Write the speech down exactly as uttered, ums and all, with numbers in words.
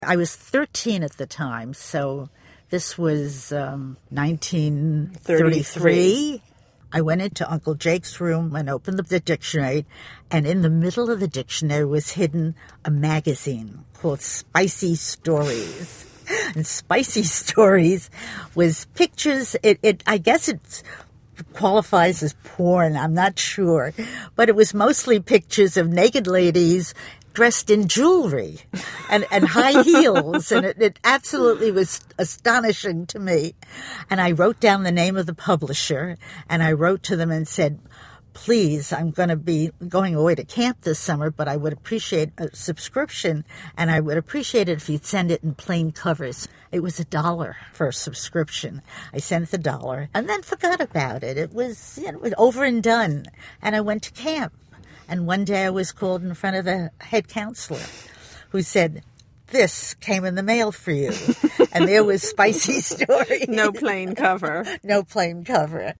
I was thirteen at the time, so this was um, nineteen thirty-three. I went into Uncle Jake's room and opened up the dictionary, and in the middle of the dictionary was hidden a magazine called Spicy Stories. And Spicy Stories was pictures. It, it I guess it qualifies as porn, I'm not sure, but it was mostly pictures of naked ladies dressed in jewelry and, and high heels, and it, it absolutely was astonishing to me. And I wrote down the name of the publisher, and I wrote to them and said, please, I'm going to be going away to camp this summer, but I would appreciate a subscription, and I would appreciate it if you'd send it in plain covers. It was a dollar for a subscription. I sent the dollar and then forgot about it. It was, you know, over and done, and I went to camp. And one day I was called in front of the head counselor who said, this came in the mail for you. And there was Spicy Stories. No plain cover. No plain cover.